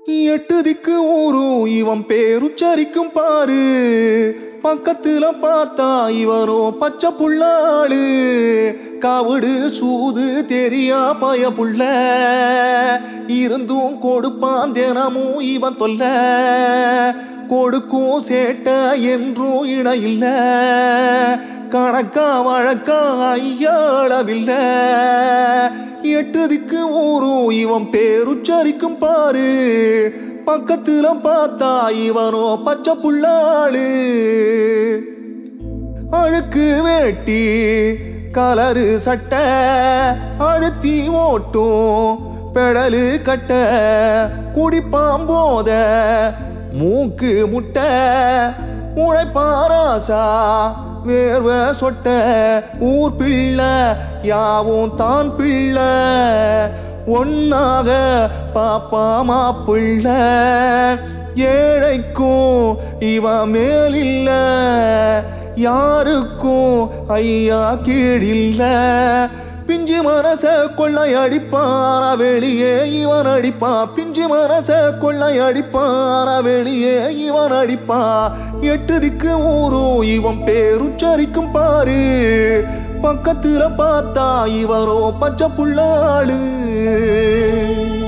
எட்டு திக்கு ஊரும் இவன் பேருச்சரிக்கும் பாரு. பக்கத்துல பார்த்தா இவரோ பச்சை புள்ளாளு. காவுடு சூது தெரியா பய புள்ள இருந்தும் கொடுப்பான் தினமும் இவன் தொல்ல. கொடுக்கும் சேட்ட என்றும் இடையில்ல. கணக்கா வழக்கா ஐயாளவில்லை. எட்டு திக்கு ஊரும் இவன் பேருச்சரிக்கும் பாரு. பக்கத்துல பார்த்தா இவனோ பச்சை புள்ளாளு. அழுக்கு வேட்டி கலரு சட்டை அழுத்தி ஓட்டும் பெடலு கட்ட. குடிப்பாம்போத மூக்கு முட்டை உழைப்பாராசா வேர்வை சொட்ட. ஊர் பிள்ளை யாவும் தான் பிள்ளை ஒன்னாக பாப்பா மாப்பிள்ள. ஏழைக்கும் இவன் மேலில்ல யாருக்கும் ஐயா கீழில்ல. பிஞ்சு மனச கொள்ளை அடிப்பார வெளியே இவன் அடிப்பா. பிஞ்சு மனச கொள்ளை அடிப்பார வெளியே இவன் அடிப்பா. எட்டு திக்கு ஊரும் இவன் பேருச்சரிக்கும் பாரு. பக்கத்துல பார்த்தா இவரோ பச்சை புள்ளாளு.